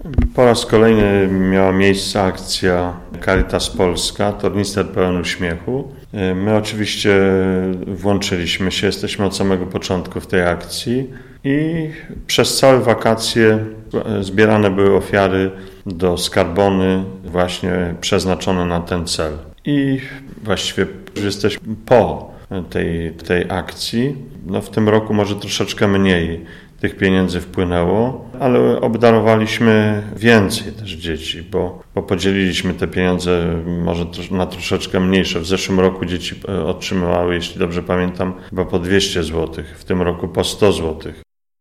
Po raz kolejny miała miejsce akcja Caritas Polska, tornister pełen uśmiechu. My oczywiście włączyliśmy się, jesteśmy od samego początku w tej akcji i przez całe wakacje zbierane były ofiary do skarbony właśnie przeznaczone na ten cel. I właściwie jesteśmy po tej akcji. W tym roku może troszeczkę mniej tych pieniędzy wpłynęło, ale obdarowaliśmy więcej też dzieci, bo podzieliliśmy te pieniądze może na troszeczkę mniejsze. W zeszłym roku dzieci otrzymywały, jeśli dobrze pamiętam, chyba po 200 zł, w tym roku po 100 zł.